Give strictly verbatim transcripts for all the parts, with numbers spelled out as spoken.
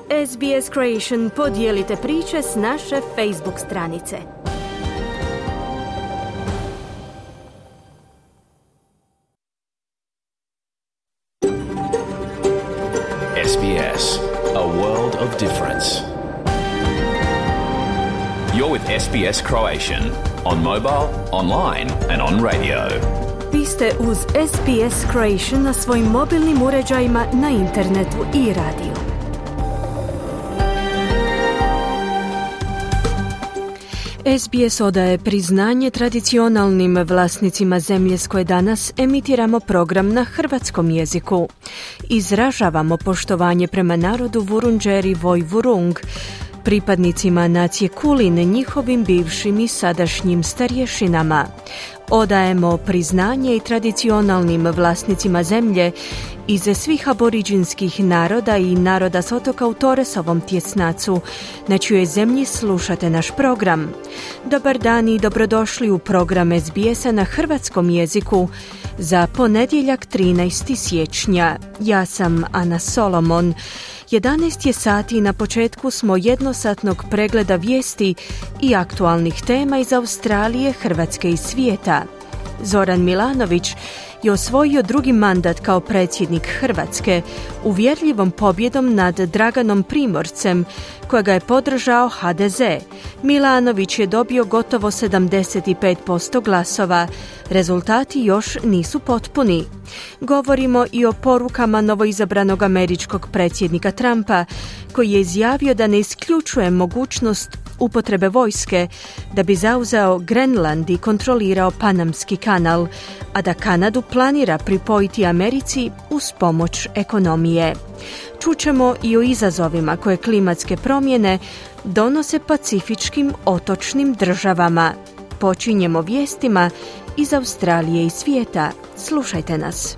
S B S Creation podijelite priče s naše Facebook stranice. S B S, a world of difference. You're with S B S Croatian on mobile, online and on radio. Vi ste uz S B S Croatian na svojim mobilnim uređajima, na internetu i radiju. S B S odaje priznanje tradicionalnim vlasnicima zemlje s koje danas emitiramo program na hrvatskom jeziku. Izražavamo poštovanje prema narodu Vurundjeri Vojvurung, pripadnicima nacije Kulin, njihovim bivšim i sadašnjim starješinama. Odajemo priznanje i tradicionalnim vlasnicima zemlje iz svih aboriđinskih naroda i naroda s otoka u Torresovom tjesnacu, na čijoj zemlji slušate naš program. Dobar dan i dobrodošli u program S B S-a na hrvatskom jeziku za ponedjeljak trinaestog siječnja. Ja sam Ana Solomon. jedanaest je sati i na početku smo jednosatnog pregleda vijesti i aktualnih tema iz Australije, Hrvatske i svijeta. Zoran Milanović je osvojio drugi mandat kao predsjednik Hrvatske uvjerljivom pobjedom nad Draganom Primorcem, kojega je podržao H D Z. Milanović je dobio gotovo sedamdeset pet posto glasova. Rezultati još nisu potpuni. Govorimo i o porukama novoizabranog američkog predsjednika Trumpa, koji je izjavio da ne isključuje mogućnost upotrebe vojske da bi zauzeo Grenland i kontrolirao Panamski kanal, a da Kanadu planira pripojiti Americi uz pomoć ekonomije. Čućemo i o izazovima koje klimatske promjene donose pacifičkim otočnim državama. Počinjemo vijestima iz Australije i svijeta. Slušajte nas.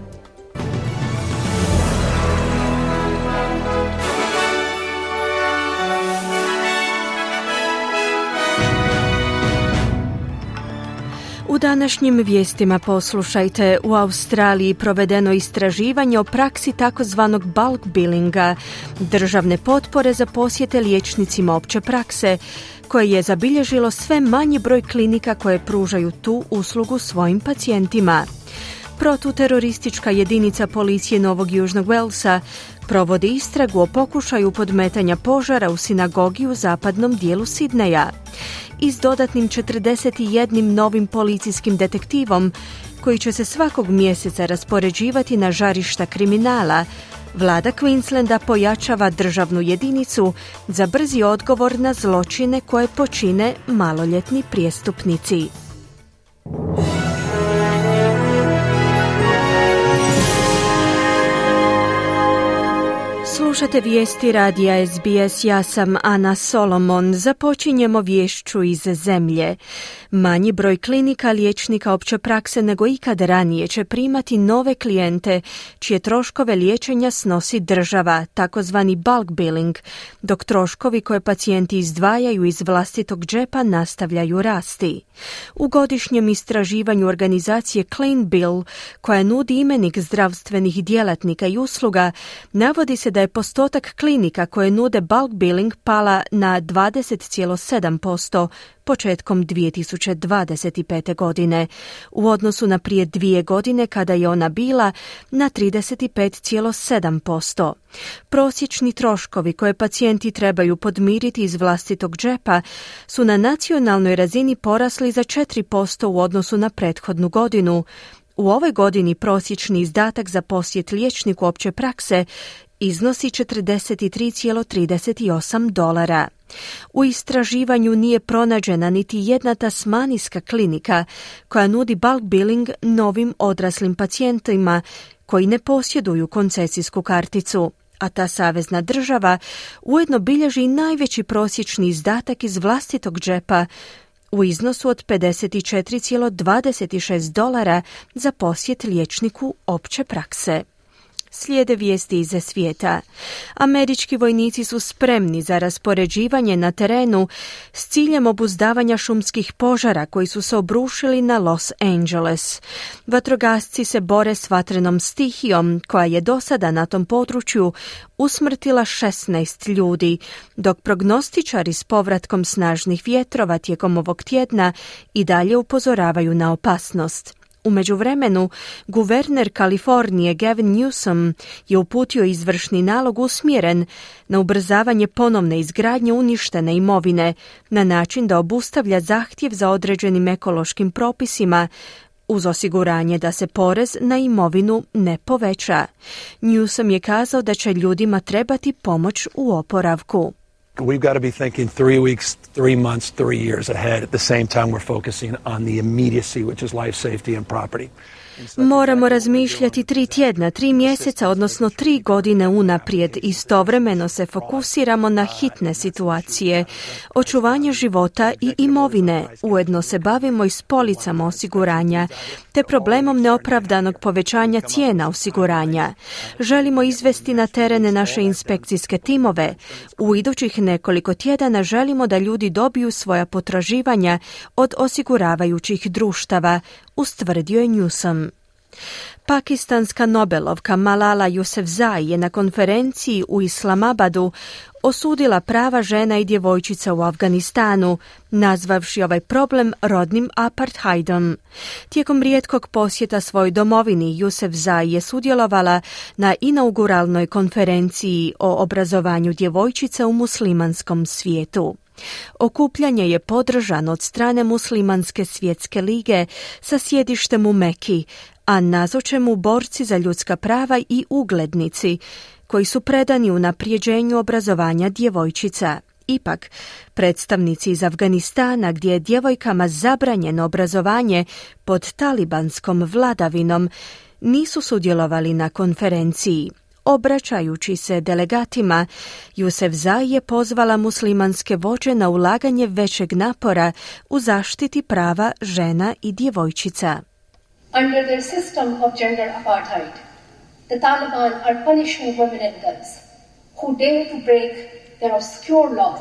U današnjim vijestima poslušajte: u Australiji provedeno istraživanje o praksi takozvanog bulk billinga, državne potpore za posjete liječnicima opće prakse, koje je zabilježilo sve manji broj klinika koje pružaju tu uslugu svojim pacijentima. Protuteroristička jedinica policije Novog Južnog Walesa provodi istragu o pokušaju podmetanja požara u sinagogi u zapadnom dijelu Sidneja. I s dodatnim četrdeset jednim novim policijskim detektivom, koji će se svakog mjeseca raspoređivati na žarišta kriminala, vlada Queenslanda pojačava državnu jedinicu za brzi odgovor na zločine koje počine maloljetni prijestupnici. Slušate vijesti radija S B S, ja sam Ana Solomon. Započinjemo vješću iz zemlje. Manji broj klinika liječnika opće prakse nego ikad ranije će primati nove klijente čije troškove liječenja snosi država, takozvani bulk billing, dok troškovi koje pacijenti izdvajaju iz vlastitog džepa nastavljaju rasti. U godišnjem istraživanju organizacije Clean Bill, koja nudi imenik zdravstvenih djelatnika i usluga, navodi se da je postotak klinika koje nude bulk billing pala na dvadeset zarez sedam posto početkom dvije tisuće dvadeset pete. godine, u odnosu na prije dvije godine kada je ona bila na trideset pet zarez sedam posto. Prosječni troškovi koje pacijenti trebaju podmiriti iz vlastitog džepa su na nacionalnoj razini porasli za četiri posto u odnosu na prethodnu godinu. U ovoj godini prosječni izdatak za posjet liječniku opće prakse iznosi četrdeset tri zarez trideset osam dolara. U istraživanju nije pronađena niti jedna tasmanijska klinika koja nudi bulk billing novim odraslim pacijentima koji ne posjeduju koncesijsku karticu, a ta savezna država ujedno bilježi najveći prosječni izdatak iz vlastitog džepa u iznosu od pedeset četiri zarez dvadeset šest dolara za posjet liječniku opće prakse. Slijede vijesti iz svijeta. Američki vojnici su spremni za raspoređivanje na terenu s ciljem obuzdavanja šumskih požara koji su se obrušili na Los Angeles. Vatrogasci se bore s vatrenom stihijom koja je do sada na tom području usmrtila šesnaest ljudi, dok prognostičari s povratkom snažnih vjetrova tijekom ovog tjedna i dalje upozoravaju na opasnost. U međuvremenu, guverner Kalifornije Gavin Newsom je uputio izvršni nalog usmjeren na ubrzavanje ponovne izgradnje uništene imovine na način da obustavlja zahtjev za određenim ekološkim propisima uz osiguranje da se porez na imovinu ne poveća. Newsom je kazao da će ljudima trebati pomoć u oporavku. We've got to be thinking three weeks, three months, three years ahead. At the same time, we're focusing on the immediacy, which is life safety and property. Moramo razmišljati tri tjedna, tri mjeseca, odnosno tri godine unaprijed. Istovremeno se fokusiramo na hitne situacije, očuvanje života i imovine. Ujedno se bavimo i s policama osiguranja, te problemom neopravdanog povećanja cijena osiguranja. Želimo izvesti na terene naše inspekcijske timove. U idućih nekoliko tjedana želimo da ljudi dobiju svoja potraživanja od osiguravajućih društava, ustvrdio je Newsom. Pakistanska Nobelovka Malala Yousafzai je na konferenciji u Islamabadu osudila prava žena i djevojčica u Afganistanu, nazvavši ovaj problem rodnim apartheidom. Tijekom rijetkog posjeta svojoj domovini, Yousafzai je sudjelovala na inauguralnoj konferenciji o obrazovanju djevojčica u muslimanskom svijetu. Okupljanje je podržano od strane Muslimanske svjetske lige sa sjedištem u Meki, a nazoče mu borci za ljudska prava i uglednici koji su predani unaprijeđenju obrazovanja djevojčica. Ipak, predstavnici iz Afganistana, gdje je djevojkama zabranjeno obrazovanje pod talibanskom vladavinom, nisu sudjelovali na konferenciji. Obraćajući se delegatima, Yousafzai je pozvala muslimanske vođe na ulaganje većeg napora u zaštiti prava žena i djevojčica. Under their system of gender apartheid, the Taliban are punishing women and girls who dare to break their obscure laws.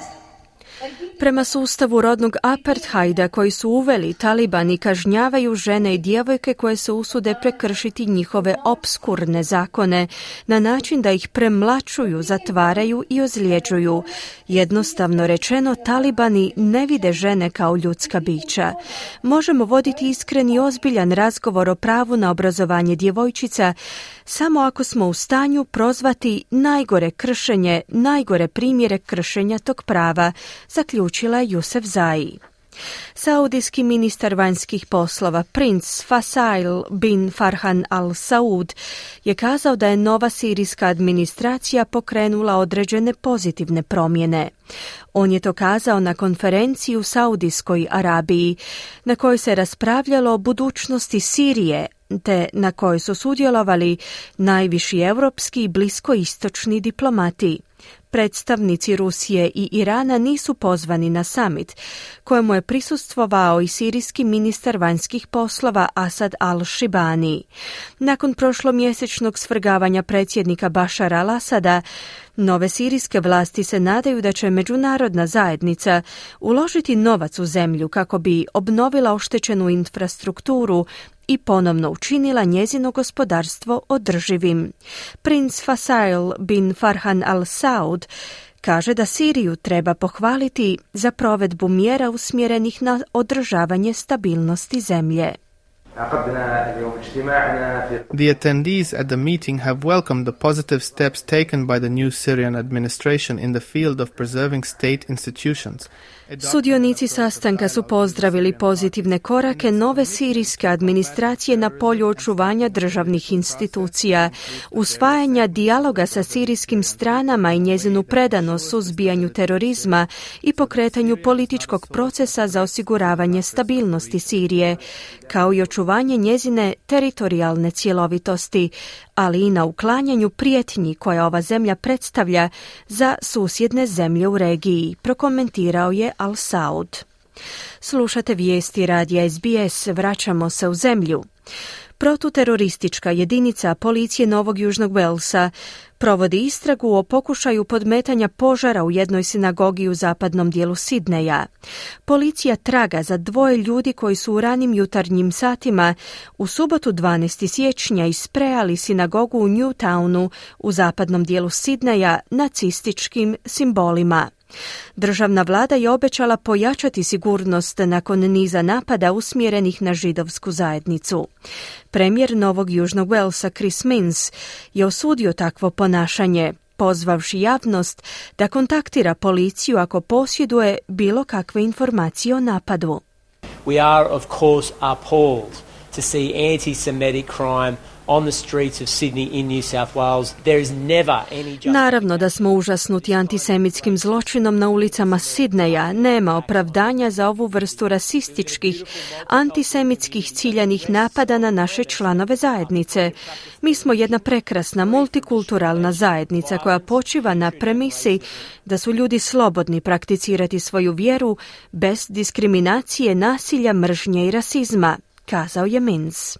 Prema sustavu rodnog apartheida koji su uveli, talibani kažnjavaju žene i djevojke koje se usude prekršiti njihove opskurne zakone na način da ih premlačuju, zatvaraju i ozljeđuju. Jednostavno rečeno, talibani ne vide žene kao ljudska bića. Možemo voditi iskren i ozbiljan razgovor o pravu na obrazovanje djevojčica samo ako smo u stanju prozvati najgore kršenje, najgore primjere kršenja tog prava, zaključila je Yousafzai. Saudijski ministar vanjskih poslova princ Faisal bin Farhan Al Saud je kazao da je nova sirijska administracija pokrenula određene pozitivne promjene. On je to kazao na konferenciji u Saudijskoj Arabiji, na kojoj se raspravljalo o budućnosti Sirije, te na kojoj su sudjelovali najviši europski i bliskoistočni diplomati. Predstavnici Rusije i Irana nisu pozvani na summit, kojemu je prisustvovao i sirijski ministar vanjskih poslova Asad al-Shibani. Nakon prošlomjesečnog svrgavanja predsjednika Bašara al-Asada, nove sirijske vlasti se nadaju da će međunarodna zajednica uložiti novac u zemlju kako bi obnovila oštećenu infrastrukturu i ponovno učinila njezino gospodarstvo održivim. Princ Faisal bin Farhan Al Saud kaže da Siriju treba pohvaliti za provedbu mjera usmjerenih na održavanje stabilnosti zemlje. The attendees at the meeting have welcomed the positive steps taken by the new Syrian administration in the field of preserving state institutions. Sudionici sastanka su pozdravili pozitivne korake nove sirijske administracije na polju očuvanja državnih institucija, usvajanja dijaloga sa sirijskim stranama i njezinu predanost suzbijanju terorizma i pokretanju političkog procesa za osiguravanje stabilnosti Sirije, kao i očuvanje njezine teritorijalne cjelovitosti, ali i na uklanjanju prijetnji koje ova zemlja predstavlja za susjedne zemlje u regiji, prokomentirao je Al Saud. Slušate vijesti radija S B S, vraćamo se u zemlju. Protuteroristička jedinica policije Novog Južnog Walesa provodi istragu o pokušaju podmetanja požara u jednoj sinagogi u zapadnom dijelu Sidneja. Policija traga za dvoje ljudi koji su u ranim jutarnjim satima u subotu dvanaestog siječnja isprejali sinagogu u Newtownu u zapadnom dijelu Sidneja nacističkim simbolima. Državna vlada je obećala pojačati sigurnost nakon niza napada usmjerenih na židovsku zajednicu. Premijer Novog Južnog Walesa Chris Minns je osudio takvo ponašanje, pozvavši javnost da kontaktira policiju ako posjeduje bilo kakve informacije o napadu. We are of course appalled to see anti-Semitic crime on the streets of Sydney in New South Wales. There is never any... Naravno da smo užasnuti antisemitskim zločinom na ulicama Sidneja. Nema opravdanja za ovu vrstu rasističkih, antisemitskih ciljanih napada na naše članove zajednice. Mi smo jedna prekrasna multikulturalna zajednica koja počiva na premisi da su ljudi slobodni prakticirati svoju vjeru bez diskriminacije, nasilja, mržnje i rasizma, kazao je Minns.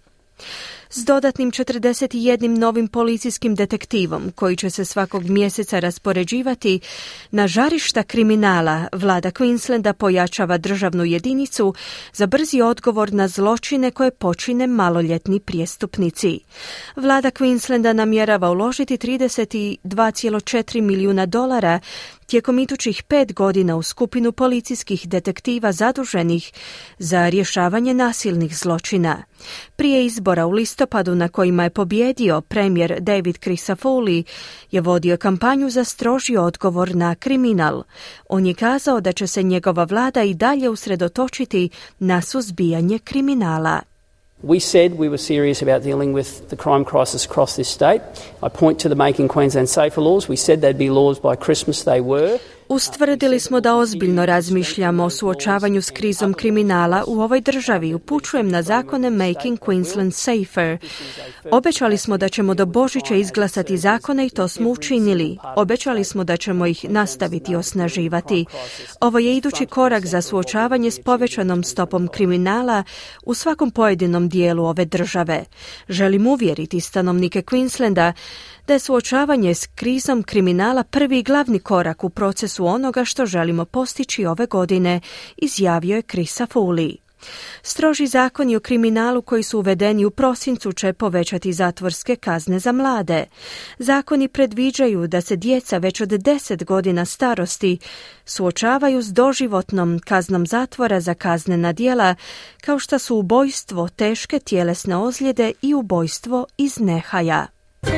S dodatnim četrdeset jednim novim policijskim detektivom, koji će se svakog mjeseca raspoređivati na žarišta kriminala, vlada Queenslanda pojačava državnu jedinicu za brzi odgovor na zločine koje počine maloljetni prijestupnici. Vlada Queenslanda namjerava uložiti trideset dva zarez četiri milijuna dolara tijekom idućih pet godina u skupinu policijskih detektiva zaduženih za rješavanje nasilnih zločina. Prije izbora u listopadu na kojima je pobjedio premijer David Crisafulli je vodio kampanju za stroži odgovor na kriminal. On je kazao da će se njegova vlada i dalje usredotočiti na suzbijanje kriminala. We said we were serious about dealing with the crime crisis across this state. I point to the Making Queensland Safer laws. We said they'd be laws by Christmas. They were. Ustvrdili smo da ozbiljno razmišljamo o suočavanju s krizom kriminala u ovoj državi. Upućujem na zakone Making Queensland Safer. Obećali smo da ćemo do Božića izglasati zakone i to smo učinili. Obećali smo da ćemo ih nastaviti osnaživati. Ovo je idući korak za suočavanje s povećanom stopom kriminala u svakom pojedinom dijelu ove države. Želim uvjeriti stanovnike Queenslanda da je suočavanje s krizom kriminala prvi i glavni korak u procesu onoga što želimo postići ove godine, izjavio je Crisafulli. Stroži zakoni o kriminalu koji su uvedeni u prosincu će povećati zatvorske kazne za mlade. Zakoni predviđaju da se djeca već od deset godina starosti suočavaju s doživotnom kaznom zatvora za kaznena djela kao što su ubojstvo, teške tjelesne ozljede i ubojstvo iz nehaja.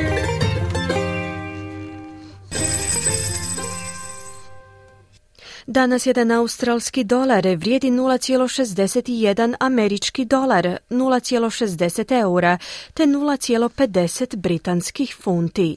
Danas jedan australski dolar vrijedi nula zarez šezdeset jedan američki dolar, nula zarez šezdeset eura te nula zarez pedeset britanskih funti.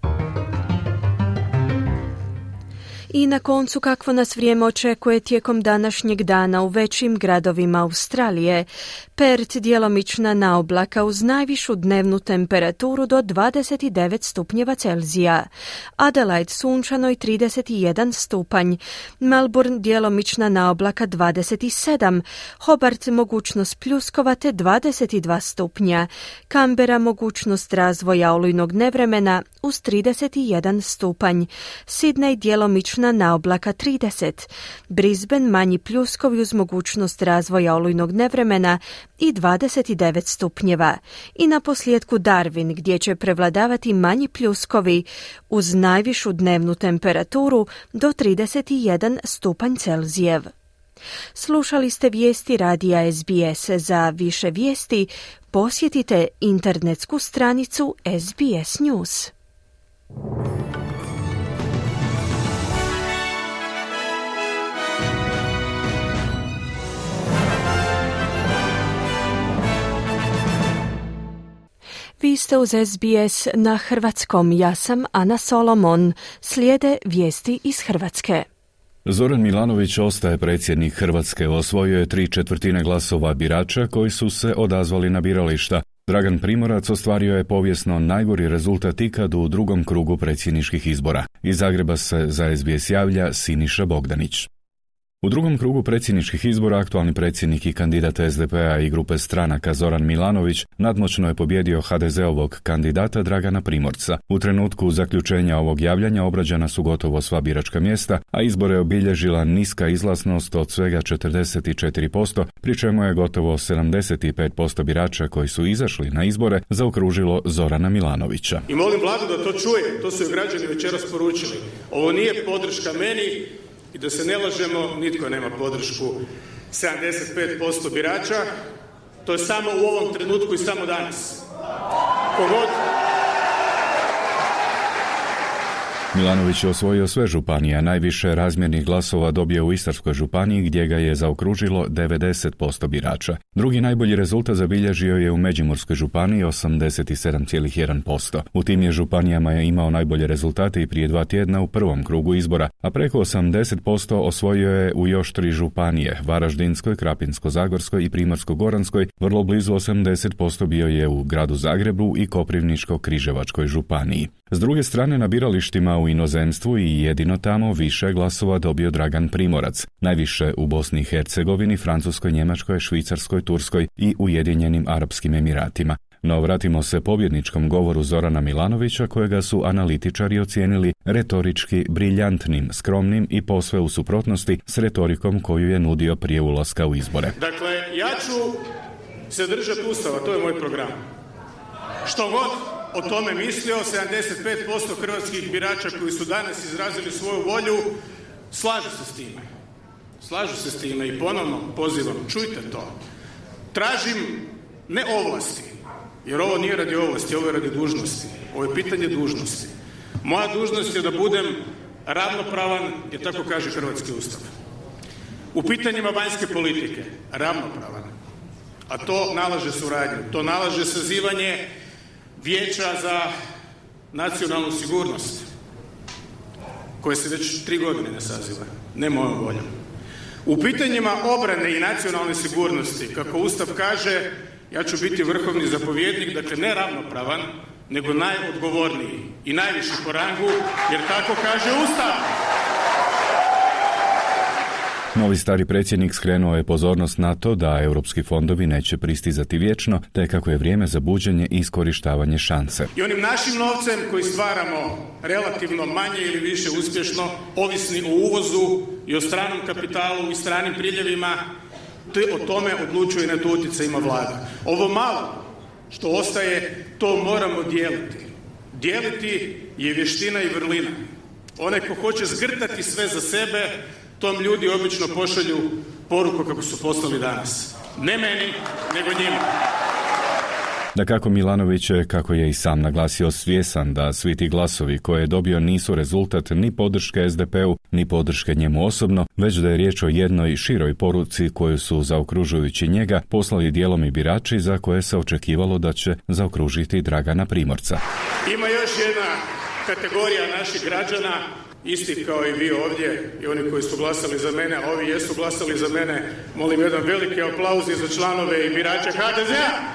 I na koncu kakvo nas vrijeme očekuje tijekom današnjeg dana u većim gradovima Australije. Perth djelomična naoblaka uz najvišu dnevnu temperaturu do dvadeset devet stupnjeva Celzija. Adelaide sunčano i trideset jedan stupanj. Melbourne djelomična naoblaka dvadeset sedam. Hobart mogućnost pljuskova te dvadeset dva stupnja. Canberra mogućnost razvoja olujnog nevremena uz trideset jedan stupanj. Sydney djelomična na oblaka trideset, Brisbane manji pljuskovi uz mogućnost razvoja olujnog nevremena i dvadeset devet stupnjeva. I na posljedku Darwin gdje će prevladavati manji pljuskovi uz najvišu dnevnu temperaturu do trideset jedan stupanj Celzijev. Slušali ste vijesti radija S B S. Za više vijesti posjetite internetsku stranicu S B S News. Vi ste uz S B S na hrvatskom. Ja sam Ana Solomon. Slijede vijesti iz Hrvatske. Zoran Milanović ostaje predsjednik Hrvatske, osvojio je tri četvrtine glasova birača koji su se odazvali na birališta. Dragan Primorac ostvario je povijesno najgori rezultat ikad u drugom krugu predsjedničkih izbora. Iz Zagreba se za S B S javlja Siniša Bogdanić. U drugom krugu predsjedničkih izbora aktualni predsjednik i kandidat es de pe a i grupe stranaka Zoran Milanović nadmoćno je pobjedio ha de zeovog kandidata Dragana Primorca. U trenutku zaključenja ovog javljanja obrađena su gotovo sva biračka mjesta, a izbore je obilježila niska izlaznost od svega četrdeset četiri posto, pri čemu je gotovo sedamdeset pet posto birača koji su izašli na izbore zaokružilo Zorana Milanovića. I molim vladu da to čuje, to su i građani večeras poručili. Ovo nije podrška meni i da se ne lažemo, nitko nema podršku sedamdeset pet posto birača, to je samo u ovom trenutku i samo danas. Kogod... Milanović je osvojio sve županije, a najviše razmjernih glasova dobio u Istarskoj županiji gdje ga je zaokružilo devedeset posto birača. Drugi najbolji rezultat zabilježio je u Međimurskoj županiji osamdeset sedam zarez jedan posto. U tim je županijama je imao najbolje rezultate i prije dva tjedna u prvom krugu izbora, a preko osamdeset posto osvojio je u još tri županije, Varaždinskoj, Krapinsko-zagorskoj i Primorsko-goranskoj, vrlo blizu osamdeset posto bio je u gradu Zagrebu i Koprivničko-križevačkoj županiji. S druge strane, na biralištima u inozemstvu i jedino tamo više glasova dobio Dragan Primorac, najviše u Bosni i Hercegovini, Francuskoj, Njemačkoj, Švicarskoj, Turskoj i Ujedinjenim Arapskim Emiratima. No vratimo se pobjedničkom govoru Zorana Milanovića, kojega su analitičari ocijenili retorički briljantnim, skromnim i posve u suprotnosti s retorikom koju je nudio prije ulaska u izbore. Dakle, ja ću se držati Ustava, to je moj program. Što god o tome mislio, sedamdeset pet posto hrvatskih birača koji su danas izrazili svoju volju, slažu se s time. Slažu se s time i ponovno pozivam, čujte to. Tražim ne ovlasti, jer ovo nije radi ovlasti, ovo je radi dužnosti. Ovo je pitanje dužnosti. Moja dužnost je da budem ravnopravan, jer tako kaže Hrvatski ustav. U pitanjima vanjske politike, ravnopravan. A to nalaže suradnju, to nalaže sazivanje Vijeća za nacionalnu sigurnost, koje se već tri godine ne saziva, ne mojom voljom. U pitanjima obrane i nacionalne sigurnosti, kako Ustav kaže, ja ću biti vrhovni zapovjednik, dakle ne ravnopravan, nego najodgovorniji i najviši po rangu, jer tako kaže Ustav. Novi stari predsjednik skrenuo je pozornost na to da europski fondovi neće pristizati vječno, te kako je vrijeme za buđenje i iskorištavanje šanse. I onim našim novcem koji stvaramo relativno manje ili više uspješno, ovisni o uvozu i o stranom kapitalu i stranim priljevima, te o tome odlučuje i na to utjecaj ima vlada. Ovo malo što ostaje, to moramo dijeliti. Dijeliti je vještina i vrlina. Onaj ko hoće zgrtati sve za sebe, tom ljudi obično pošalju poruku kako su poslali danas. Ne meni, nego njima. Dakako, Milanović je, kako je i sam naglasio, svjesan da svi ti glasovi koje je dobio nisu rezultat ni podrške es de pe u, ni podrške njemu osobno, već da je riječ o jednoj široj poruci koju su, zaokružujući njega, poslali dijelom i birači za koje se očekivalo da će zaokružiti Dragana Primorca. Ima još jedna kategorija naših građana, isti kao i vi ovdje i oni koji su glasali za mene, a ovi jesu glasali za mene, molim jedan veliki aplauz za članove i birače ha de ze a.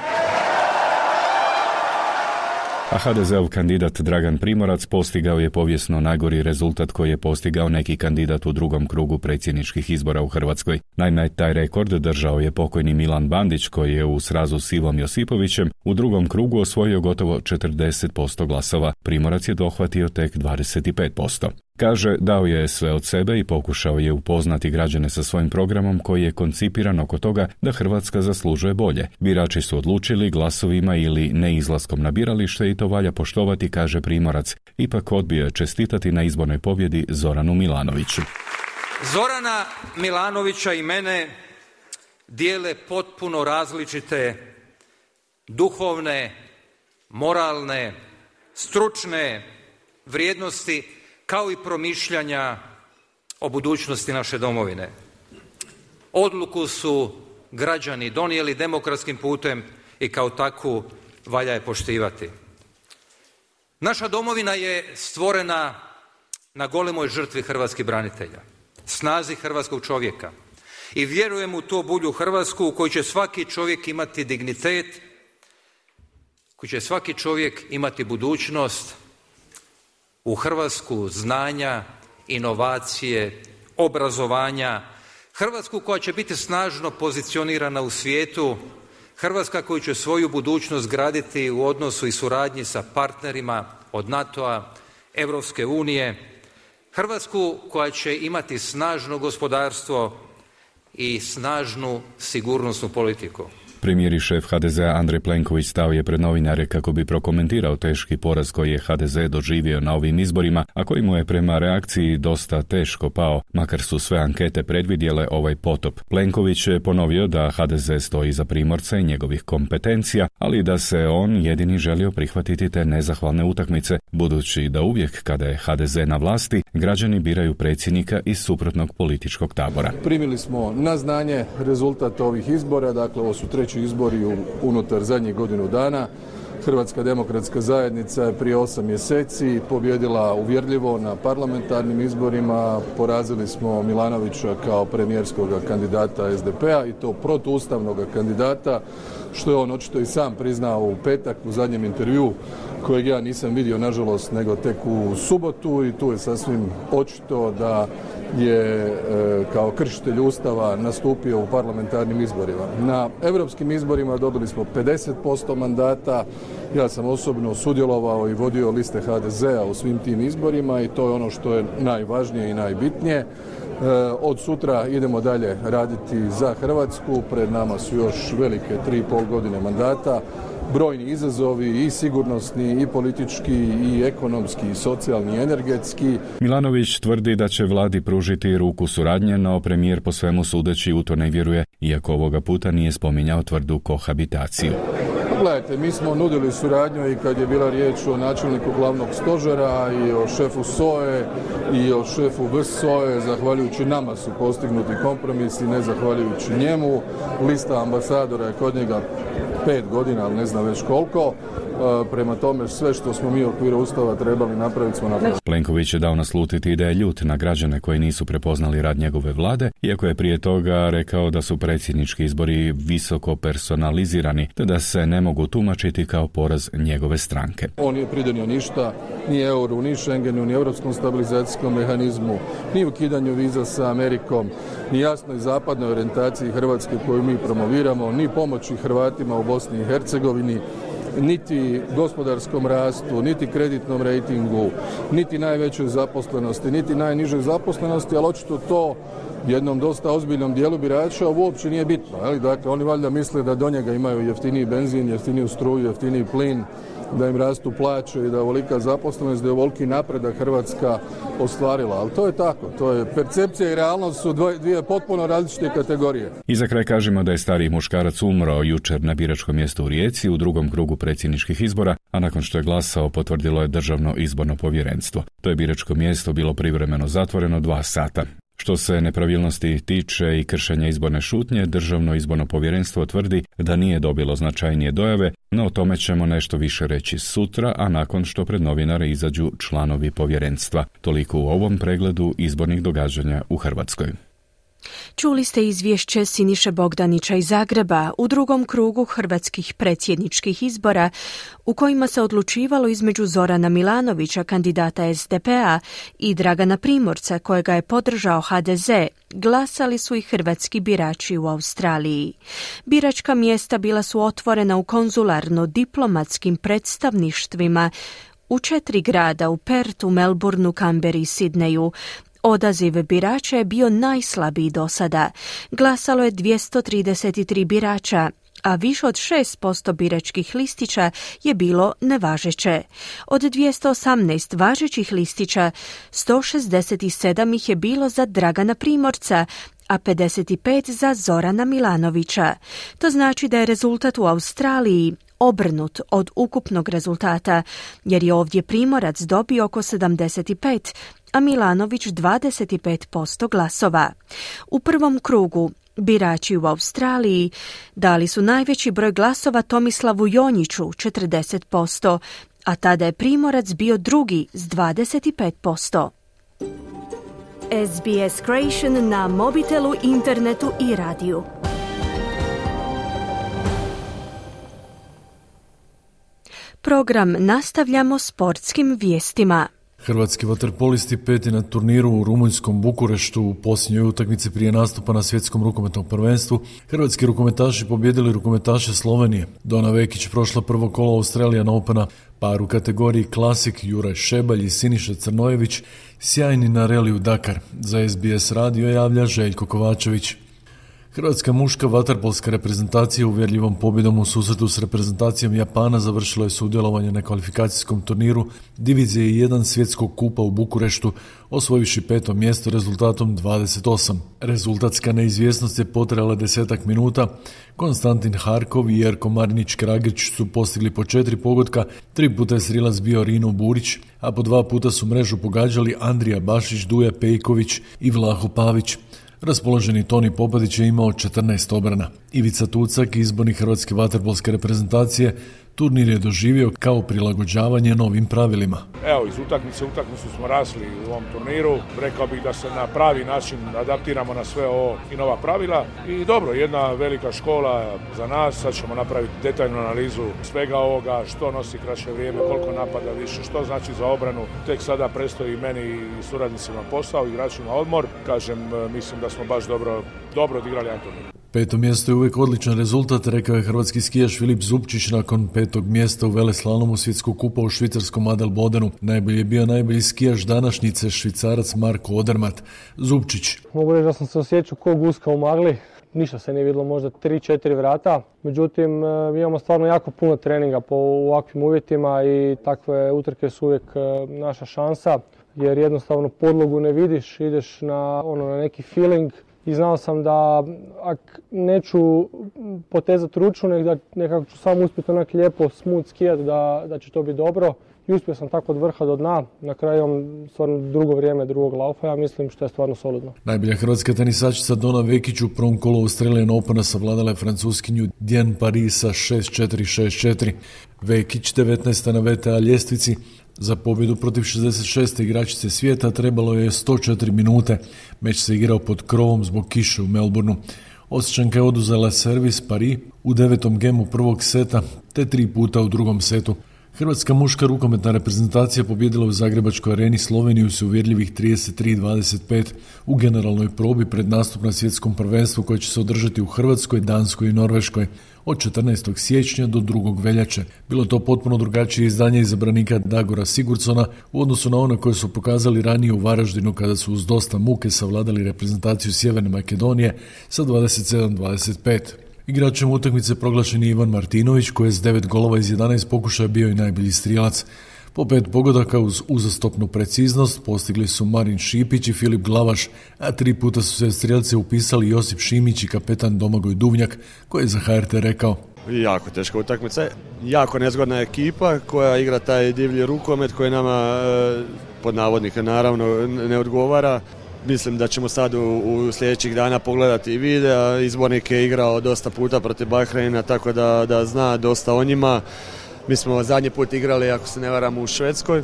A ha de zeov kandidat Dragan Primorac postigao je povijesno najgori rezultat koji je postigao neki kandidat u drugom krugu predsjedničkih izbora u Hrvatskoj. Naime, taj rekord držao je pokojni Milan Bandić, koji je u srazu s Ivom Josipovićem u drugom krugu osvojio gotovo četrdeset posto glasova. Primorac je dohvatio tek dvadeset pet posto. Kaže, dao je sve od sebe i pokušao je upoznati građane sa svojim programom koji je koncipiran oko toga da Hrvatska zaslužuje bolje. Birači su odlučili glasovima ili neizlaskom na biralište i to valja poštovati, kaže Primorac. Ipak odbio je čestitati na izbornoj pobjedi Zoranu Milanoviću. Zorana Milanovića i mene dijele potpuno različite duhovne, moralne, stručne vrijednosti, kao i promišljanja o budućnosti naše domovine. Odluku su građani donijeli demokratskim putem i kao takvu valja je poštivati. Naša domovina je stvorena na golemoj žrtvi hrvatskih branitelja, snazi hrvatskog čovjeka. I vjerujem u to bolju Hrvatsku u kojoj će svaki čovjek imati dignitet, koji će svaki čovjek imati budućnost, u Hrvatsku znanja, inovacije, obrazovanja, Hrvatsku koja će biti snažno pozicionirana u svijetu, Hrvatska koja će svoju budućnost graditi u odnosu i suradnji sa partnerima od NATO-a, Europske unije, Hrvatsku koja će imati snažno gospodarstvo i snažnu sigurnosnu politiku. Premijer i šef ha de zea Andrej Plenković stao je pred novinare kako bi prokomentirao teški poraz koji je ha de ze doživio na ovim izborima, a koji mu je prema reakciji dosta teško pao, makar su sve ankete predvidjele ovaj potop. Plenković je ponovio da ha de ze stoji iza Primorca i njegovih kompetencija, ali da se on jedini želio prihvatiti te nezahvalne utakmice, budući da uvijek kada je ha de ze na vlasti, građani biraju predsjednika iz suprotnog političkog tabora. Primili smo na znanje rezultat ovih izbora, dakle ovo su treći izbori unutar zadnjih godinu dana. Hrvatska demokratska zajednica je prije osam mjeseci pobjedila uvjerljivo na parlamentarnim izborima. Porazili smo Milanovića kao premijerskog kandidata es de pe a i to protuustavnog kandidata, što je on očito i sam priznao u petak u zadnjem intervjuu kojeg ja nisam vidio nažalost nego tek u subotu, i tu je sasvim očito da je e, kao kršitelj Ustava nastupio u parlamentarnim izborima. Na europskim izborima dobili smo pedeset posto mandata. Ja sam osobno sudjelovao i vodio liste ha de zea u svim tim izborima i to je ono što je najvažnije i najbitnije. E, od sutra idemo dalje raditi za Hrvatsku. Pred nama su još velike tri i pol godine mandata. Brojni izazovi i sigurnosni i politički i ekonomski i socijalni i energetski. Milanović tvrdi da će vladi pružiti ruku suradnje, no premijer po svemu sudeći u to ne vjeruje, iako ovoga puta nije spominjao tvrdu kohabitaciju. Gledajte, mi smo nudili suradnju i kad je bila riječ o načelniku glavnog stožera i o šefu es o e i o šefu ve es o e, zahvaljujući nama su postignuti kompromisi, ne zahvaljujući njemu. Lista ambasadora je kod njega pet godina, ali ne znam već koliko. Prema tome, sve što smo mi u okviru Ustava trebali napraviti smo napravili. Plenković je dao naslutiti da je ljut na građane koji nisu prepoznali rad njegove vlade, iako je prije toga rekao da su predsjednički izbori visoko personalizirani, te da se ne mogu tumačiti kao poraz njegove stranke. On nije pridonio ništa, ni euru, ni Schengenu, ni europskom stabilizacijskom mehanizmu, ni ukidanju viza sa Amerikom, ni jasnoj zapadnoj orijentaciji Hrvatske koju mi promoviramo, ni pomoći Hrvatima u Bosni i Hercegovini, niti gospodarskom rastu, niti kreditnom rejtingu, niti najvećoj zaposlenosti, niti najnižoj zaposlenosti, ali očito to jednom dosta ozbiljnom dijelu birača uopće nije bitno. Je dakle, oni valjda misle da do njega imaju jeftiniji benzin, jeftiniju struju, jeftiniji plin, da im rastu plaće i da je ovolika zaposlenost, da je ovoliki napredak Hrvatska ostvarila. Ali to je tako, to je percepcija i realnost su dvoje, dvije potpuno različite kategorije. I za kraj kažemo da je stariji muškarac umro jučer na biračkom mjestu u Rijeci u drugom krugu predsjedničkih izbora, a nakon što je glasao potvrdilo je Državno izborno povjerenstvo. To je biračko mjesto bilo privremeno zatvoreno dva sata. Što se nepravilnosti tiče i kršenja izborne šutnje, Državno izborno povjerenstvo tvrdi da nije dobilo značajnije dojave, no o tome ćemo nešto više reći sutra, a nakon što pred novinare izađu članovi povjerenstva. Toliko u ovom pregledu izbornih događanja u Hrvatskoj. Čuli ste izvješće Siniše Bogdanića iz Zagreba u drugom krugu hrvatskih predsjedničkih izbora u kojima se odlučivalo između Zorana Milanovića, kandidata es de pe a, i Dragana Primorca, kojega je podržao ha de ze. Glasali su i hrvatski birači u Australiji. Biračka mjesta bila su otvorena u konzularno-diplomatskim predstavništvima u četiri grada, u Pertu, Melbourneu, Kamberi i Sidneju. Odaziv birača je bio najslabiji do sada. Glasalo je dvjesto trideset tri birača, a više od šest posto biračkih listića je bilo nevažeće. Od dvjesto osamnaest važećih listića, sto šezdeset sedam ih je bilo za Dragana Primorca, a pedeset pet za Zorana Milanovića. To znači da je rezultat u Australiji obrnut od ukupnog rezultata, jer je ovdje Primorac dobio oko sedamdeset pet, a Milanović dvadeset pet posto glasova. U prvom krugu birači u Australiji dali su najveći broj glasova Tomislavu Jonjiću, četrdeset posto, a tada je Primorac bio drugi s dvadeset pet posto. es be es Creation na mobitelu, internetu i radiju. Program nastavljamo sportskim vijestima. Hrvatski vaterpolisti peti na turniru u rumunjskom Bukureštu u posljednjoj utakmici prije nastupa na svjetskom rukometnom prvenstvu. Hrvatski rukometaši pobjedili rukometaše Slovenije. Dona Vekić prošla prvo kolo Australian Opena, par u kategoriji Klasik Juraj Šebalj i Siniša Crnojević sjajni na reliju Dakar. Za S B S radio javlja Željko Kovačević. Hrvatska muška vaterpolska reprezentacija uvjerljivom pobjedom u susretu s reprezentacijom Japana završila je sudjelovanje na kvalifikacijskom turniru Divizije jedan svjetskog kupa u Bukureštu, osvojivši peto mjesto rezultatom dvadeset osam. Rezultatska neizvjesnost je potrajala desetak minuta. Konstantin Harkov i Jerko Marinić-Kragić su postigli po četiri pogotka, tri puta je srilac bio Rino Burić, a po dva puta su mrežu pogađali Andrija Bašić, Duja Pejković i Vlaho Pavić. Raspoloženi Toni Popadić je imao četrnaest obrana. Ivica Tucak, izbornik hrvatske vaterpolske reprezentacije, turnir je doživio kao prilagođavanje novim pravilima. Evo, iz utakmice u utakmicu smo rasli u ovom turniru. Rekao bih da se na pravi način adaptiramo na sve ovo i nova pravila. I dobro, jedna velika škola za nas. Sad ćemo napraviti detaljnu analizu svega ovoga, što nosi kraće vrijeme, koliko napada više, što znači za obranu. Tek sada predstoji meni i suradnicima posao, igračima odmor. Kažem, mislim da smo baš dobro, dobro odigrali jedan turnir. Peto mjesto je uvijek odličan rezultat, rekao je hrvatski skijaš Filip Zupčić nakon petog mjesta u veleslalomu svjetskog kupa u švicarskom Adelbodenu. Najbolji je bio najbolji skijaš današnjice, Švicarac Marko Odermatt. Zupčić. Mogu reći da sam se osjećao ko guska u magli. Ništa se nije vidjelo, možda tri četiri vrata. Međutim, mi imamo stvarno jako puno treninga po ovakvim uvjetima i takve utrke su uvijek naša šansa. Jer jednostavno podlogu ne vidiš, ideš na, ono, na neki feeling. I znao sam da ak neću potezati ruču, nek da nekako ću samo uspjeti onak lijepo smooth skijat, da, da će to biti dobro. I uspio sam tako od vrha do dna. Na kraju imam stvarno drugo vrijeme drugog laufa, ja mislim što je stvarno solidno. Najbolja hrvatska tenisačica Dona Vekić u prvom kolu Australian Opena savladala je francuskinju Diane Paris sa šest četiri šest četiri. Vekić, devetnaesta na V T A ljestvici, za pobjedu protiv šezdeset šeste igračice svijeta trebalo je sto četiri minute. Meč se igrao pod krovom zbog kiše u Melbourneu. Osječanka je oduzela servis Paris u devetom gemu prvog seta te tri puta u drugom setu. Hrvatska muška rukometna reprezentacija pobjedila u Zagrebačkoj areni Sloveniju s uvjerljivih trideset tri dvadeset pet u generalnoj probi pred nastup na svjetskom prvenstvu koje će se održati u Hrvatskoj, Danskoj i Norveškoj od četrnaestog siječnja do drugog veljače. Bilo to potpuno drugačije izdanje izabranika Dagora Sigurdsona u odnosu na one koje su pokazali ranije u Varaždinu kada su uz dosta muke savladali reprezentaciju Sjeverne Makedonije sa dvadeset sedam dvadeset pet. Igračem utakmice proglašen je Ivan Martinović koji je s devet golova iz jedanaest pokušaja bio i najbolji strijelac. Po pet pogodaka uz uzastopnu preciznost postigli su Marin Šipić i Filip Glavaš, a tri puta su se strijelce upisali Josip Šimić i kapetan Domagoj Duvnjak, koji je za H R T rekao: jako teška utakmica, jako nezgodna ekipa koja igra taj divlji rukomet koji nama pod navodnika naravno ne odgovara. Mislim da ćemo sad u, u sljedećih dana pogledati i videa. Izbornik je igrao dosta puta protiv Bahreina, tako da, da zna dosta o njima. Mi smo zadnji put igrali, ako se ne varam, u Švedskoj.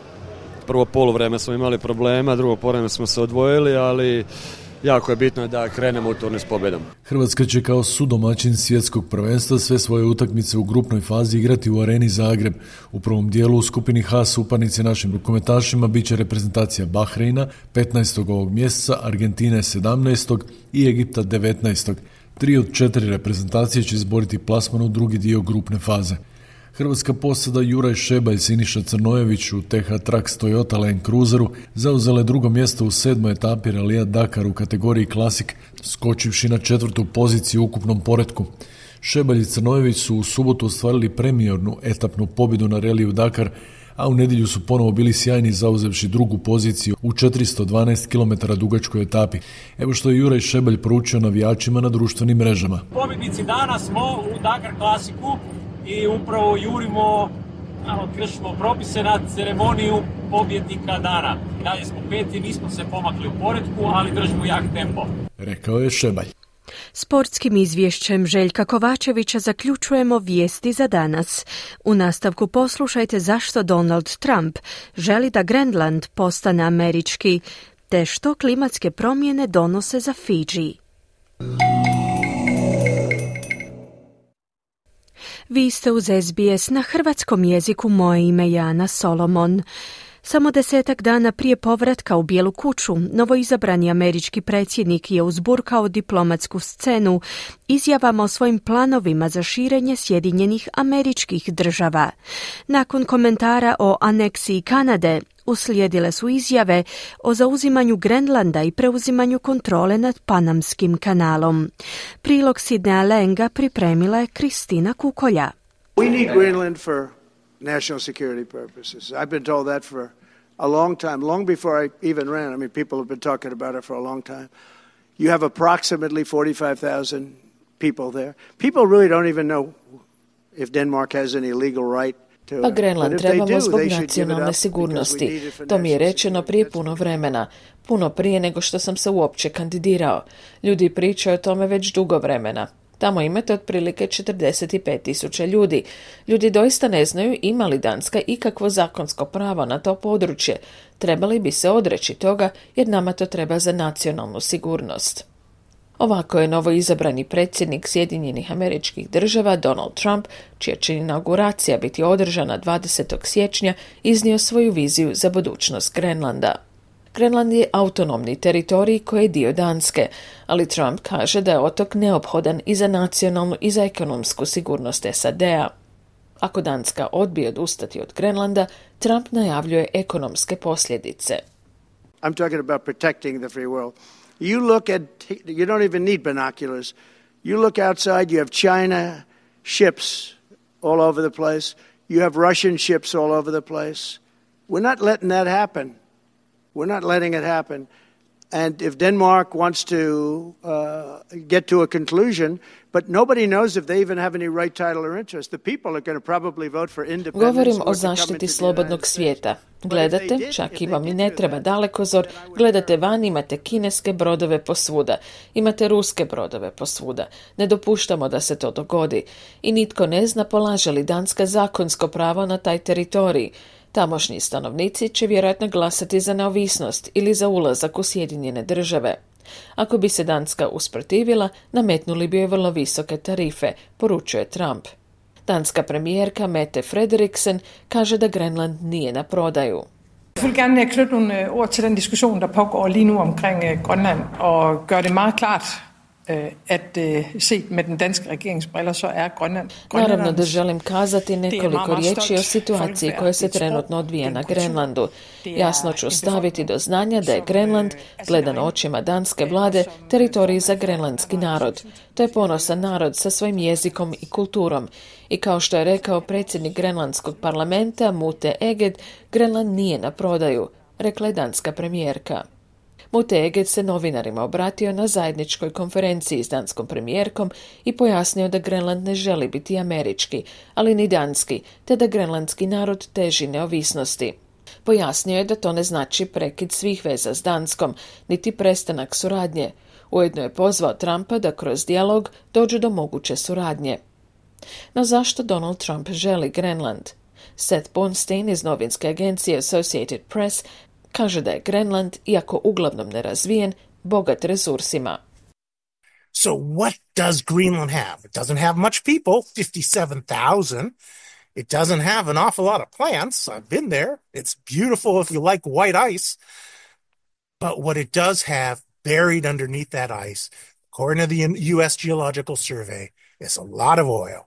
Prvo poluvreme smo imali problema, drugo poluvreme smo se odvojili, ali jako je bitno da krenemo u turnir s pobjedom. Hrvatska će kao sudomaćin svjetskog prvenstva sve svoje utakmice u grupnoj fazi igrati u areni Zagreb. U prvom dijelu u skupini H suparnici našim rukometašima bit će reprezentacija Bahreina petnaestog ovog mjeseca, Argentine sedamnaestog i Egipta devetnaestog. Tri od četiri reprezentacije će izboriti plasman u drugi dio grupne faze. Hrvatska posada Juraj Šebalj i Siniša Crnojević u T H Trax Toyota Land Cruiseru zauzele drugo mjesto u sedmoj etapi Ralija Dakar u kategoriji Klasik, skočivši na četvrtu poziciju u ukupnom poretku. Šebalj i Crnojević su u subotu ostvarili premijernu etapnu pobjedu na Reliju Dakar, a u nedjelju su ponovo bili sjajni zauzevši drugu poziciju u četiristo dvanaest kilometara dugačkoj etapi. Evo što je Juraj Šebalj poručio navijačima na društvenim mrežama. Pobjednici dana smo u Dakar Klasiku i upravo jurimo, malo kršimo propise na ceremoniju pobjednika dana. Dalje smo peti, nismo se pomakli u poretku, ali držimo jak tempo. Rekao je Šebalj. Sportskim izvješćem Željka Kovačevića zaključujemo vijesti za danas. U nastavku poslušajte zašto Donald Trump želi da Grenland postane američki, te što klimatske promjene donose za Fidži. Vi ste uz S B S na hrvatskom jeziku, moje ime je Ana Solomon. Samo desetak dana prije povratka u Bijelu kuću, novoizabrani američki predsjednik je uzburkao diplomatsku scenu izjavama o svojim planovima za širenje Sjedinjenih Američkih Država. Nakon komentara o aneksiji Kanade, uslijedile su izjave o zauzimanju Grenlanda i preuzimanju kontrole nad Panamskim kanalom. Prilog Sidneya Lenga pripremila je Kristina Kukolja. We need Greenland for national security purposes. I've been told that for a long time, long before I even ran. I mean, people have been talking about it for a long time. You have approximately forty-five thousand people there. People really don't even know if Denmark has any legal right. Pa Grenland trebamo zbog nacionalne sigurnosti. To mi je rečeno prije puno vremena, puno prije nego što sam se uopće kandidirao. Ljudi pričaju o tome već dugo vremena. Tamo imate otprilike četrdeset pet tisuća ljudi. Ljudi doista ne znaju ima li Danska ikakvo zakonsko pravo na to područje. Trebali bi se odreći toga jer nama to treba za nacionalnu sigurnost. Ovako je novoizabrani predsjednik Sjedinjenih Američkih Država Donald Trump, čija će inauguracija biti održana dvadesetog siječnja, iznio svoju viziju za budućnost Grenlanda. Grenland je autonomni teritorij koji je dio Danske, ali Trump kaže da je otok neophodan i za nacionalnu i za ekonomsku sigurnost S A D-a. Ako Danska odbije odustati od Grenlanda, Trump najavljuje ekonomske posljedice. I'm talking about protecting the free world. You look at, you don't even need binoculars. You look outside, you have China ships all over the place. You have Russian ships all over the place. We're not letting that happen. We're not letting it happen. And if Denmark wants to uh, get to a conclusion, but nobody knows if they even have any right title or interest. The people are going to probably vote for independence. Govorim o zaštiti slobodnog svijeta. Gledate, čak i vam i ne treba dalekozor, gledate van, imate kineske brodove posvuda, imate ruske brodove posvuda. Ne dopuštamo da se to dogodi. I nitko ne zna polaže li Danska zakonsko pravo na taj teritorij. Tamošnji stanovnici će vjerojatno glasati za neovisnost ili za ulazak u Sjedinjene Države. Ako bi se Danska usprotivila, nametnuli bi joj vrlo visoke tarife, poručuje Trump. Danska premijerka Mette Frederiksen kaže da Grenland nije na prodaju. Jeg vil gerne knytte nogle ord til den diskussion, der pågår lige nu omkring Grønland, og gøre det meget klart, at set med den danske regeringsbriller, så er Grønland... Naravno da želim kazati nekoliko riječi o situaciji koja se trenutno odvija na Grenlandu. Jasno ću staviti do znanja da je Grenland, gledan očima danske vlade, teritorij za grenlandski narod. To je ponosan narod sa svojim jezikom i kulturom. I kao što je rekao predsjednik grenlandskog parlamenta Mute Eged, Grenland nije na prodaju, rekla je danska premijerka. Mute Eged se novinarima obratio na zajedničkoj konferenciji s danskom premijerkom i pojasnio da Grenland ne želi biti američki, ali ni danski, te da grenlandski narod teži neovisnosti. Pojasnio je da to ne znači prekid svih veza s Danskom, niti prestanak suradnje. Ujedno je pozvao Trumpa da kroz dijalog dođu do moguće suradnje. No zašto Donald Trump želi Grenland? Seth Bornstein iz novinske agencije Associated Press kaže da je Grenland, iako uglavnom nerazvijen, bogat resursima. So what does Greenland have? It doesn't have much people, fifty-seven thousand. It doesn't have an awful lot of plants. I've been there. It's beautiful if you like white ice. But what it does have buried underneath that ice, according to the U S Geological Survey, is a lot of oil.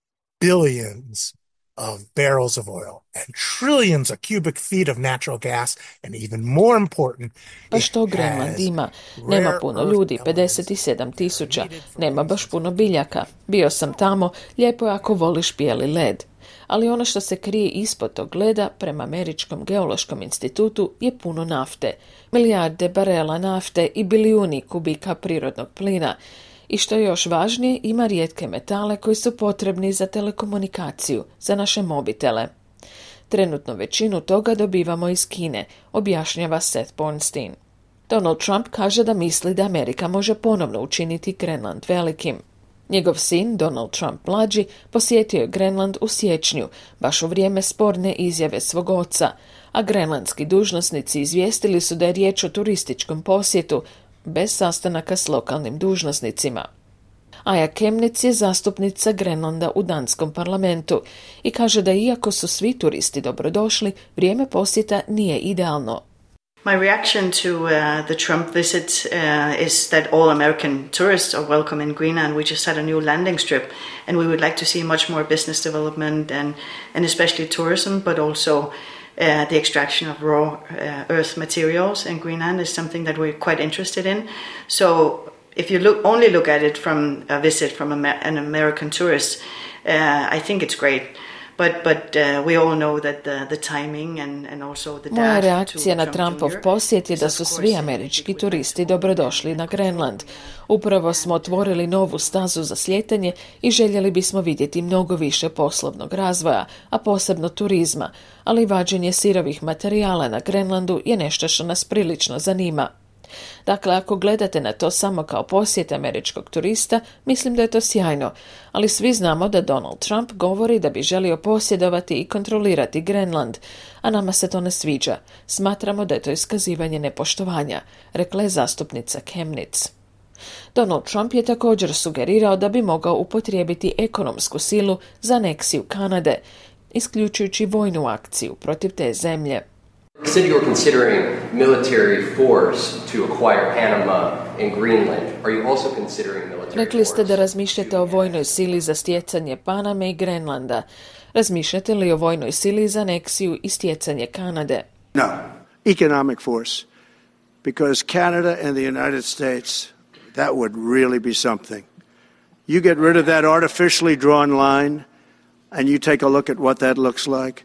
Billions of barrels of oil and trillions of cubic feet of natural gas, and even more important, pa što Grenland ima? Nema puno ljudi, pedeset sedam tisuća. Nema baš puno biljaka. Bio sam tamo, lijepo je ako voliš bijeli led. Ali ono što se krije ispod tog leda, prema Američkom geološkom institutu, je puno nafte. Milijarde barela nafte i bilijuni kubika prirodnog plina. I što je još važnije, ima rijetke metale koji su potrebni za telekomunikaciju, za naše mobitele. Trenutno većinu toga dobivamo iz Kine, objašnjava Seth Bornstein. Donald Trump kaže da misli da Amerika može ponovno učiniti Grenland velikim. Njegov sin, Donald Trump mlađi, posjetio je Grenland u siječnju, baš u vrijeme sporne izjave svog oca, a grenlandski dužnosnici izvijestili su da je riječ o turističkom posjetu, bez sastanaka s lokalnim dužnosnicima. Aja Kemnitz je zastupnica Grenlanda u danskom parlamentu i kaže da iako su svi turisti dobrodošli, vrijeme posjeta nije idealno. My reaction to uh, the Trump visit uh, is that all American tourists are welcome in Greenland. We just had a new landing strip, and we would like to see much more business development and, and especially tourism, but also uh, the extraction of raw uh, earth materials in Greenland is something that we're quite interested in. So if you look, only look at it from a visit from a, an American tourist, uh, I think it's great. But, but uh, we all know that the, the timing and, and also the Moja reakcija na Trumpov posjet je da su svi američki turisti dobrodošli na Grenland. Upravo smo otvorili novu stazu za slijetanje i željeli bismo vidjeti mnogo više poslovnog razvoja, a posebno turizma, ali vađenje sirovih materijala na Grenlandu je nešto što nas prilično zanima. Dakle, ako gledate na to samo kao posjet američkog turista, mislim da je to sjajno, ali svi znamo da Donald Trump govori da bi želio posjedovati i kontrolirati Grenland, a nama se to ne sviđa. Smatramo da je to iskazivanje nepoštovanja, rekla je zastupnica Kemnitz. Donald Trump je također sugerirao da bi mogao upotrijebiti ekonomsku silu za aneksiju Kanade, isključujući vojnu akciju protiv te zemlje. You said you were considering military force to acquire Panama and Greenland. Are you also considering military Rekli ste da razmišljate o vojnoj sili za stjecanje Paname i Grenlanda. Razmišljate li o vojnoj sili za aneksiju i stjecanje Kanade? No, economic force. Because Canada and the United States, that would really be something. You get rid of that artificially drawn line and you take a look at what that looks like.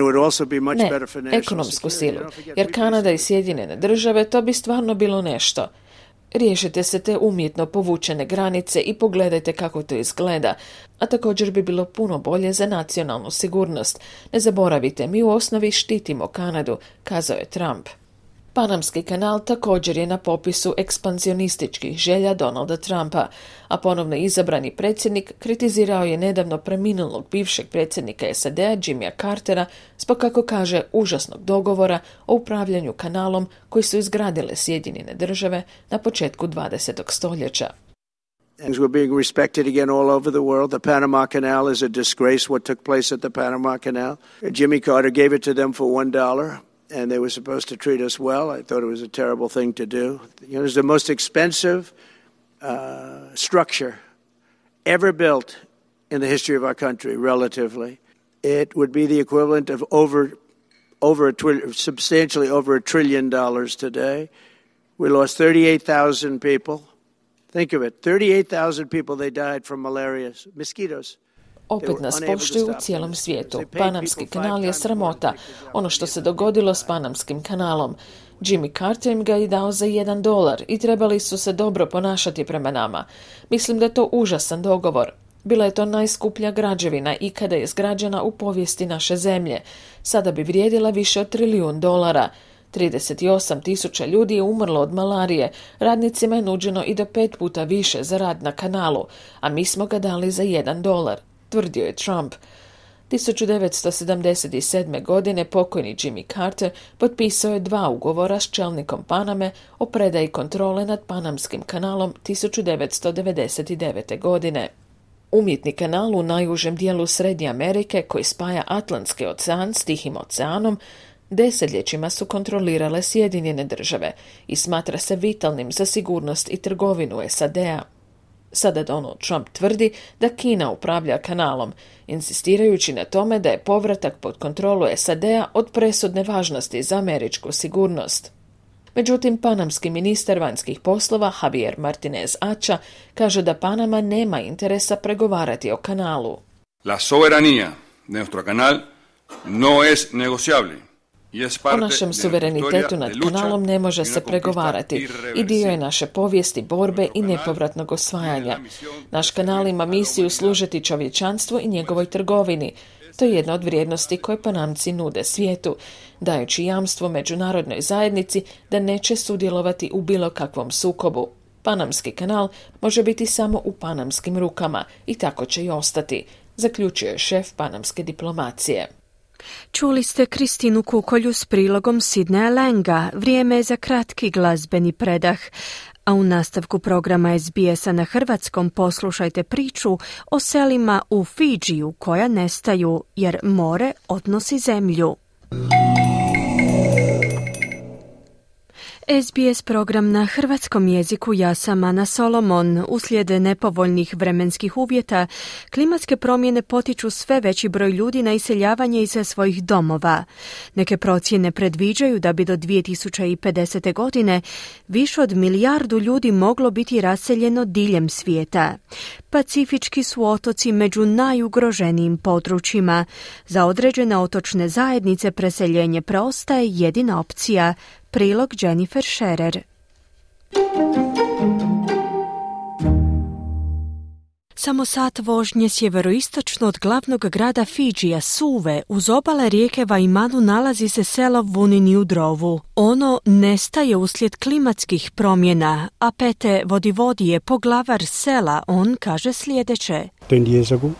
Ne, ekonomsku silu, jer Kanada i Sjedinjene države to bi stvarno bilo nešto. Riješite se te umjetno povučene granice i pogledajte kako to izgleda, a također bi bilo puno bolje za nacionalnu sigurnost. Ne zaboravite, mi u osnovi štitimo Kanadu, kazao je Trump. Panamski kanal također je na popisu ekspanzionističkih želja Donalda Trumpa, a ponovno izabrani predsjednik kritizirao je nedavno preminulog bivšeg predsjednika S A D-a Jimmya Cartera zbog, kako kaže, užasnog dogovora o upravljanju kanalom koji su izgradile Sjedinjene države na početku dvadesetog stoljeća. Things were being respected again all over the world. The Panama Canal is a disgrace what took place at the Panama Canal. Jimmy Carter gave it to them for one dollar. And they were supposed to treat us well. I thought it was a terrible thing to do. You know, it was the most expensive uh, structure ever built in the history of our country, relatively. It would be the equivalent of over, over a twi- substantially over a trillion dollars today. We lost thirty-eight thousand people. Think of it, thirty-eight thousand people, they died from malaria, mosquitoes. Opet nas poštuju u cijelom svijetu. Panamski kanal je sramota. Ono što se dogodilo s Panamskim kanalom. Jimmy Carter im ga je dao za jedan dolar i trebali su se dobro ponašati prema nama. Mislim da je to užasan dogovor. Bila je to najskuplja građevina ikada je izgrađena u povijesti naše zemlje. Sada bi vrijedila više od trilijun dolara. trideset osam tisuća ljudi je umrlo od malarije. Radnicima je nuđeno i do pet puta više za rad na kanalu, a mi smo ga dali za jedan dolar, tvrdio je Trump. tisuću devetsto sedamdeset sedme. godine pokojni Jimmy Carter potpisao je dva ugovora s čelnikom Paname o predaji kontrole nad Panamskim kanalom tisuću devetsto devedeset devete. godine. Umjetni kanal u najužem dijelu Srednje Amerike koji spaja Atlantski ocean s Tihim oceanom desetljećima su kontrolirale Sjedinjene države i smatra se vitalnim za sigurnost i trgovinu S A D-a. Sada Donald Trump tvrdi da Kina upravlja kanalom, insistirajući na tome da je povratak pod kontrolu S A D-a od presudne važnosti za američku sigurnost. Međutim, panamski ministar vanjskih poslova Javier Martinez Acha kaže da Panama nema interesa pregovarati o kanalu. La soberanía de nuestro canal no es negociable. O našem suverenitetu nad kanalom ne može se pregovarati i dio je naše povijesti, borbe i nepovratnog osvajanja. Naš kanal ima misiju služiti čovječanstvu i njegovoj trgovini. To je jedna od vrijednosti koje Panamci nude svijetu, dajući jamstvo međunarodnoj zajednici da neće sudjelovati u bilo kakvom sukobu. Panamski kanal može biti samo u panamskim rukama i tako će i ostati, zaključio je šef panamske diplomacije. Čuli ste Kristinu Kukolju s prilogom Sidneja Langa. Vrijeme je za kratki glazbeni predah. A u nastavku programa es be esa na hrvatskom poslušajte priču o selima u Fidžiju koja nestaju jer more odnosi zemlju. es be es program na hrvatskom jeziku, ja sam Ana Solomon. Uslijed nepovoljnih vremenskih uvjeta, klimatske promjene potiču sve veći broj ljudi na iseljavanje iz svojih domova. Neke procjene predviđaju da bi do dvije tisuće pedesete. godine više od milijardu ljudi moglo biti raseljeno diljem svijeta. Pacifički su otoci među najugroženijim područjima. Za određene otočne zajednice preseljenje preostaje jedina opcija. Prilog Jennifer Scherer. Samo sat vožnje sjeveroistočno od glavnog grada Fidžija, Suve, uz obale rijeke Vaimanu nalazi se selo Vuniniudrovu. Ono nestaje uslijed klimatskih promjena, a Pete Vodivodije, poglavar sela, on kaže sljedeće. twenty years ago,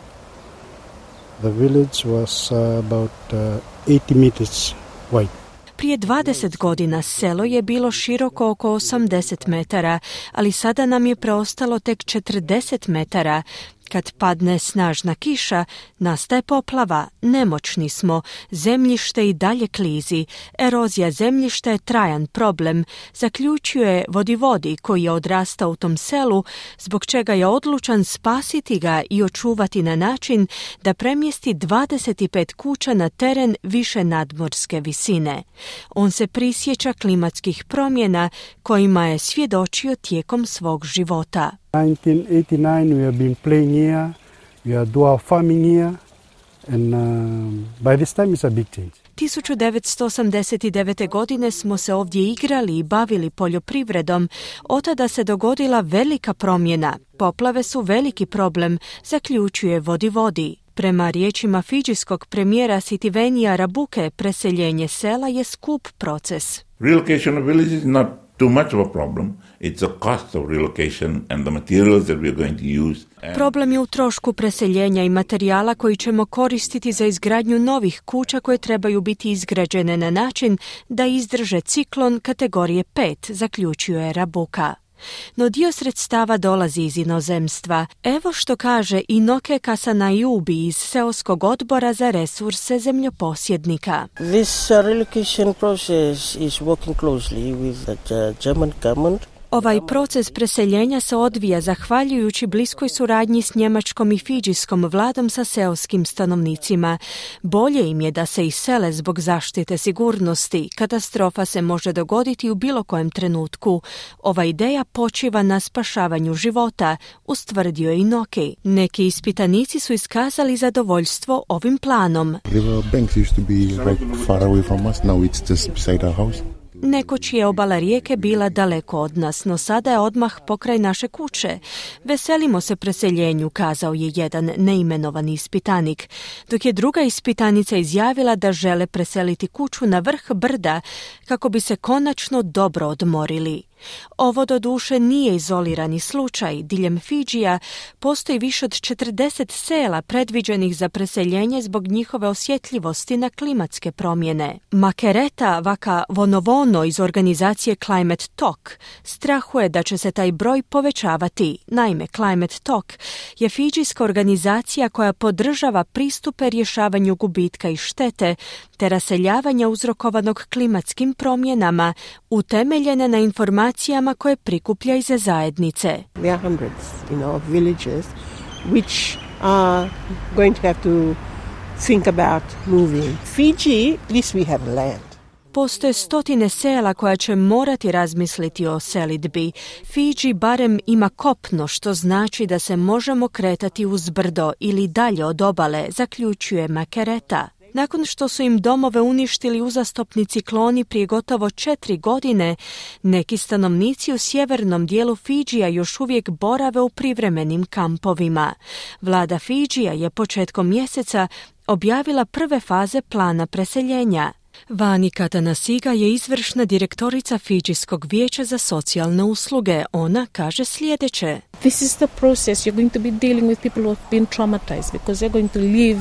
the village was uh, about uh, eighty meters wide. Prije dvadeset godina selo je bilo široko oko osamdeset metara, ali sada nam je preostalo tek četrdeset metara. Kad padne snažna kiša, nastaje poplava, nemoćni smo, zemljište i dalje klizi. Erozija zemljišta je trajan problem, zaključuje Vodivodi koji je odrastao u tom selu, zbog čega je odlučan spasiti ga i očuvati na način da premjesti dvadeset pet kuća na teren više nadmorske visine. On se prisjeća klimatskih promjena kojima je svjedočio tijekom svog života. nineteen eighty-nine we have been playing here, we are do our farming here, and um, by this time it's a big change. tisuću devetsto osamdeset devete. godine smo se ovdje igrali i bavili poljoprivredom. Od tada se dogodila velika promjena. Poplave su veliki problem, zaključuje Vodivodi. Prema riječima fidžijskog premijera Sitivenija Rabuke, preseljenje sela je skup proces. Relocation of villages is not too much of a problem. It's a cost of relocation and the materials that we are going to use. Problem je u trošku preseljenja i materijala koji ćemo koristiti za izgradnju novih kuća koje trebaju biti izgrađene na način da izdrže ciklon kategorije pet, zaključuje Rabuka. No dio sredstava dolazi iz inozemstva. Evo što kaže Inoke Kasanajubi iz seoskog odbora za resurse zemljoposjednika. This uh, relocation process is working closely with the German government. Ovaj proces preseljenja se odvija zahvaljujući bliskoj suradnji s njemačkom i fidžijskom vladom sa seoskim stanovnicima. Bolje im je da se isele zbog zaštite sigurnosti. Katastrofa se može dogoditi u bilo kojem trenutku. Ova ideja počiva na spašavanju života, ustvrdio je Inoki. Neki ispitanici su iskazali zadovoljstvo ovim planom. River banks used to be right far away from us, now it's just beside our house. Nekoć je obala rijeke bila daleko od nas, no sada je odmah pokraj naše kuće. Veselimo se preseljenju, kazao je jedan neimenovani ispitanik, dok je druga ispitanica izjavila da žele preseliti kuću na vrh brda kako bi se konačno dobro odmorili. Ovo doduše nije izolirani slučaj. Diljem Fidžija postoji više od četrdeset sela predviđenih za preseljenje zbog njihove osjetljivosti na klimatske promjene. Makereta Vaka Vonovono iz organizacije Climate Talk strahuje da će se taj broj povećavati. Naime, Climate Talk je fidžijska organizacija koja podržava pristupe rješavanju gubitka i štete te raseljavanja uzrokovanog klimatskim promjenama utemeljene na informacijama koje prikuplja iz zajednice. There are hundreds, you know, of villages which are going to have to think about moving. Fiji, at least we have land. Postoje stotine sela koja će morati razmisliti o selidbi. Fidži barem ima kopno, što znači da se možemo kretati uz brdo ili dalje od obale, zaključuje Makereta. Nakon što su im domove uništili uzastopni cikloni prije gotovo četiri godine, neki stanovnici u sjevernom dijelu Fidžija još uvijek borave u privremenim kampovima. Vlada Fidžija je početkom mjeseca objavila prve faze plana preseljenja. Vani Katanasiga je izvršna direktorica Fidžijskog vijeća za socijalne usluge. Ona kaže sljedeće. This is the process you're going to be dealing with people who have been traumatized because they're going to live.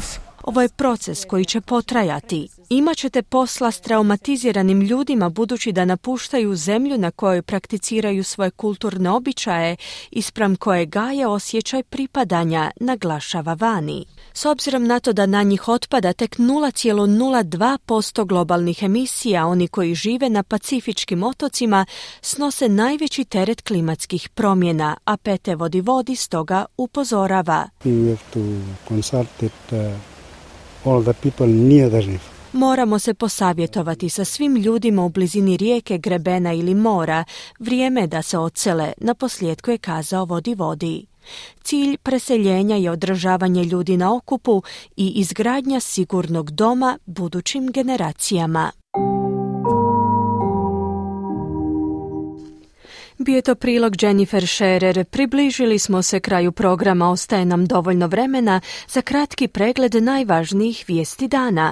Ovo je proces koji će potrajati. Imaćete posla s traumatiziranim ljudima budući da napuštaju zemlju na kojoj prakticiraju svoje kulturne običaje i spram koje gaje osjećaj pripadanja, naglašava Vani. S obzirom na to da na njih otpada tek nula zarez nula dva posto globalnih emisija, oni koji žive na pacifičkim otocima snose najveći teret klimatskih promjena, a Pete Vodivodi stoga upozorava. We have to consult it, uh, all the people near the river. Moramo se posavjetovati sa svim ljudima u blizini rijeke, grebena ili mora. Vrijeme je da se odsele, naposljetku je kazao Vodivodi. Cilj preseljenja je održavanje ljudi na okupu i izgradnja sigurnog doma budućim generacijama. Bio je to prilog Jennifer Scherer. Približili smo se kraju programa, ostaje nam dovoljno vremena za kratki pregled najvažnijih vijesti dana.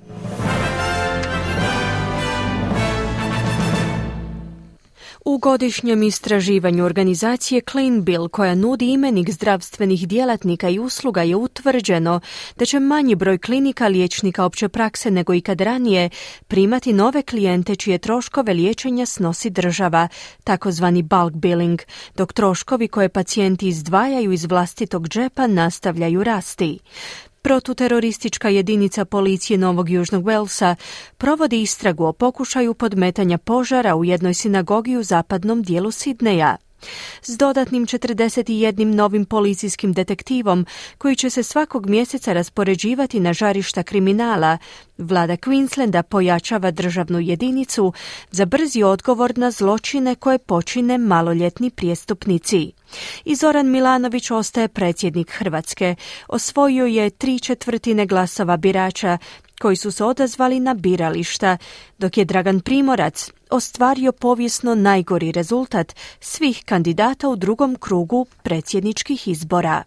U godišnjem istraživanju organizacije Clean Bill, koja nudi imenik zdravstvenih djelatnika i usluga, je utvrđeno da će manji broj klinika liječnika opće prakse nego ikad ranije primati nove klijente čije troškove liječenja snosi država, takozvani bulk billing, dok troškovi koje pacijenti izdvajaju iz vlastitog džepa nastavljaju rasti. Protuteroristička jedinica policije Novog Južnog Walesa provodi istragu o pokušaju podmetanja požara u jednoj sinagogi u zapadnom dijelu Sidneja. S dodatnim četrdeset jednim novim policijskim detektivom koji će se svakog mjeseca raspoređivati na žarišta kriminala, vlada Queenslanda pojačava državnu jedinicu za brzi odgovor na zločine koje počine maloljetni prijestupnici. I Zoran Milanović ostaje predsjednik Hrvatske. Osvojio je tri četvrtine glasova birača koji su se odazvali na birališta, dok je Dragan Primorac ostvario povijesno najgori rezultat svih kandidata u drugom krugu predsjedničkih izbora.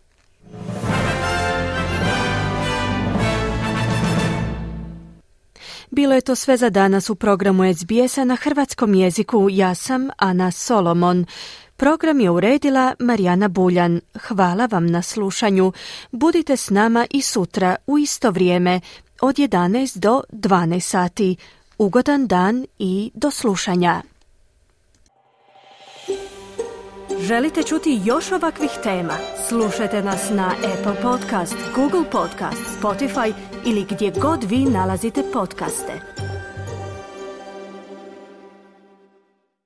Bilo je to sve za danas u programu S B S-a na hrvatskom jeziku. Ja sam Ana Solomon. Program je uredila Marijana Buljan. Hvala vam na slušanju. Budite s nama i sutra u isto vrijeme od jedanaest do dvanaest sati. Ugodan dan i do slušanja. Želite čuti još ovakvih tema? Slušajte nas na Apple Podcast, Google Podcast, Spotify ili gdje god vi nalazite podcaste.